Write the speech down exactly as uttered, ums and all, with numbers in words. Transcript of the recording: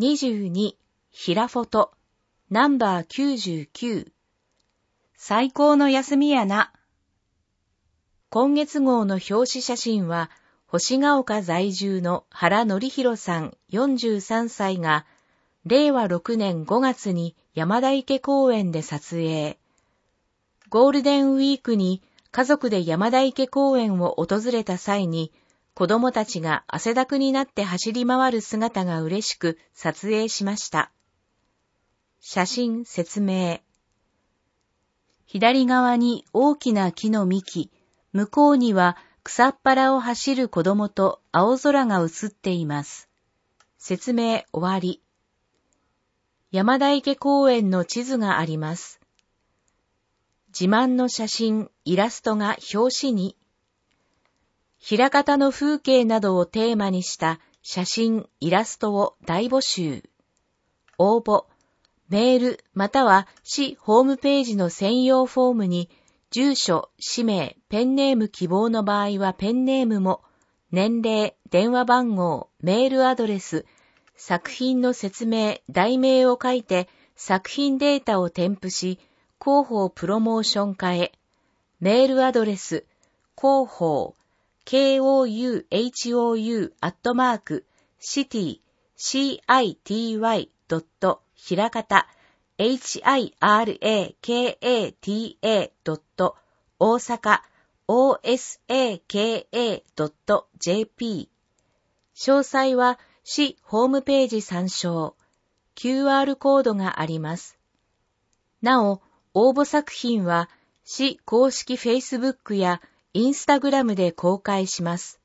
にじゅうに、ヒラフォト、ナンバーきゅうじゅうきゅう。最高の休みやな。今月号の表紙写真は、星ヶ丘在住の原則弘さんよんじゅうさんさいが、れいわろくねんごがつに山田池公園で撮影。ゴールデンウィークに家族で山田池公園を訪れた際に、子供たちが汗だくになって走り回る姿が嬉しく撮影しました。写真説明。左側に大きな木の幹、向こうには草っぱらを走る子供と青空が映っています。説明終わり。山田池公園の地図があります。自慢の写真、イラストが表紙に。枚方の風景などをテーマにした写真、イラストを大募集。応募、メールまたは市ホームページの専用フォームに住所、氏名、ペンネーム希望の場合はペンネームも、年齢、電話番号、メールアドレス、作品の説明、題名を書いて作品データを添付し、広報プロモーション課へ。メールアドレス、広報、ケーオーユーエイチオーユー アットマーク、シティ、シーアイティーワイ ドット、ひらかた、エイチアイアールエーケーエーティーエー ドット、大阪、オーエスエーケーエー ドット ジェーピー。詳細は市ホームページ参照。キューアール コードがあります。なお、応募作品は市公式 Facebook や Instagram で公開します。